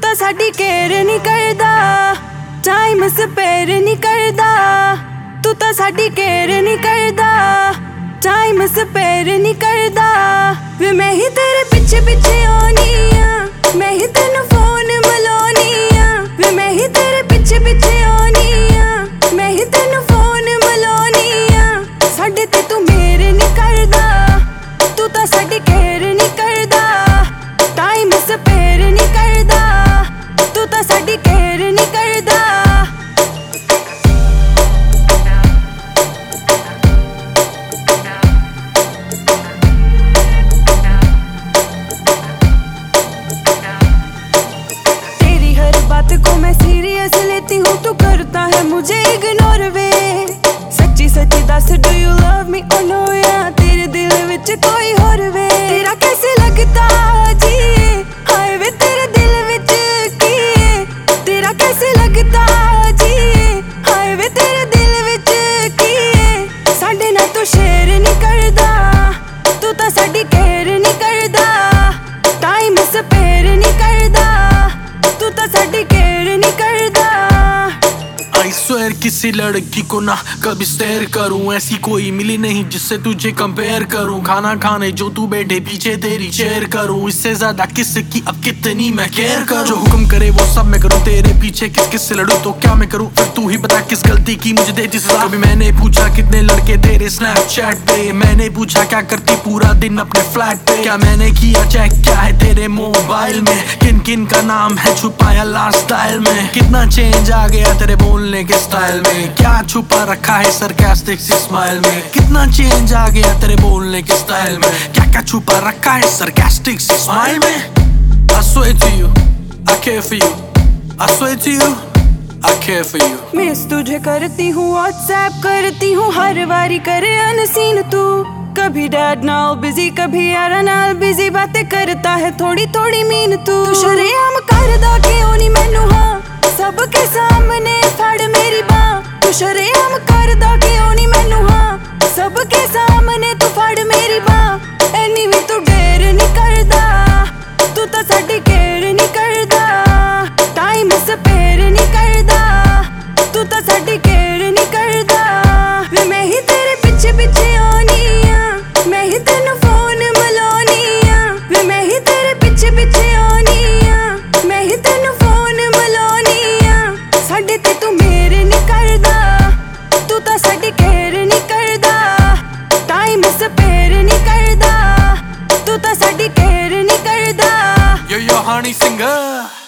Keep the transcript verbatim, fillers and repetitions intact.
ਤਾਂ ਸਾਡੀ ਕੇਅਰ ਨਹੀਂ ਕਰਦਾ, ਟਾਈਮ ਸਪੇਅਰ ਨਹੀਂ ਕਰਦਾ। ਤੂੰ ਤਾਂ ਸਾਡੀ ਕੇਅਰ ਨਹੀਂ ਕਰਦਾ, ਟਾਈਮ ਸਪੇਅਰ ਨਹੀਂ ਕਰਦਾ। ਵੇ ਮੈਂ ਹੀ ਤੇਰੇ ਪਿੱਛੇ ਪਿੱਛੇ ਆਉਣੀ ਆ, ਮੈਂ ਹੀ ਤੈਨੂੰ ਫੋਨ ਮਿਲਾਉਣੀ ਆ। ਵੇ ਮੈਂ ਹੀ ਤੇਰੇ ਪਿੱਛੇ ਪਿੱਛੇ ਆਉਣੀ ਆ, ਮੈਂ ਹੀ ਤੈਨੂੰ ਫੋਨ ਮਿਲਾਉਣੀ ਆ। ਸਾਡੇ ਤੇ ਤੂੰ ਮੇਰੇ ਨਹੀਂ ਕਰਦਾ, ਤੂੰ ਤਾਂ ਸਾਡੀ ਕੇਅਰ ਨਹੀਂ ਕਰਦਾ, ਟਾਈਮ ਸਪੇਅਰ ਨਹੀਂ ਕਰਦਾ। ਤੂੰ ਤਾਂ ਸਾਡੀ ਕੇਅਰ ਨਹੀਂ ਕਰਦਾ। तेरी हर बात को मैं सीरियस लेती हूँ, तू करता है मुझे इग्नोर वे। सच्ची सच्ची दस डू यू लव मी और नो, या तेरे दिल विच कोई होर वे। तेरा कैसे लगता जी हाय वे तेरे दिल विच की, तेरा कैसे लगता जी हाय वे तेरे दिल विच की। साडे नाल तू शेयर नहीं करदा, तू तां साडी केयर नहीं करदा, टाइम स्पेयर नहीं करदा। तू तां साडी केयर नहीं करदा। I swear किसी लड़की को ना कभी स्टेयर करूं, ऐसी कोई मिली नहीं जिससे तुझे कंपेयर करूं। खाना खाने जो तू बैठे पीछे तेरी चेयर करूं, इससे ज्यादा किसकी अब कितनी मैं केयर करूं। जो हुक्म करे वो सब मैं करूं, तेरे पीछे किस किस से लड़ूं तो क्या मैं करूं। फिर तू ही बता किस गलती की मुझे देती सजा। कभी मैंने पूछा कितने लड़के तेरे स्नैपचैट पे, मैंने पूछा क्या करती पूरा दिन अपने फ्लैट पे। क्या मैंने किया चेक क्या है तेरे मोबाइल में, किन किन का नाम है छुपाया लास्ट स्टाइल में। कितना चेंज आ गया तेरे बोलने के स्टाइल में, क्या छुपा रखा है सरकास्टिक सी स्माइल में। कितना चेंज आ गया तेरे बोलने के स्टाइल में, क्या क्या छुपा रखा है सरकास्टिक सी स्माइल में। I swear to you, I care for you. I swear to you, I care for you. Miss तुझे करती हूँ, व्हाट्सएप करती हूँ, हर बारी करे अनसीन तू। कभी डैड नाल बिजी, कभी यारा नाल बिजी, बातें करता है थोड़ी थोड़ी मीन तू। तू शरेआम करदा क्यों नहीं मैनू हाँ, सबके सामने फड़ मेरी बाँ। तू शरेआम करदा क्यों नहीं मैनू हाँ, सबके सामने तू फड़ मेरी बाँ। एनी भी तू डेर नहीं करदा, तू तां साडी केयर नहीं करदा, टाइम स्पेयर नहीं करदा। तू तां साडी केयर नहीं करदा। वे मैं ही तेरे पिछे पिछे आउणी आ, मैं ही तैनू फोन मिलाउणी आ। वे मैं ही तेरे पिछे पिछे आउणी आ, मैं ही तैनू फोन मिलाउणी आ। साडे ते तू मेरे नहीं करदा, तू तां साडी केयर नहीं करदा, टाइम स्पेयर नहीं करदा। तू तां साडी केयर नहीं करदा। Yo yo honey singer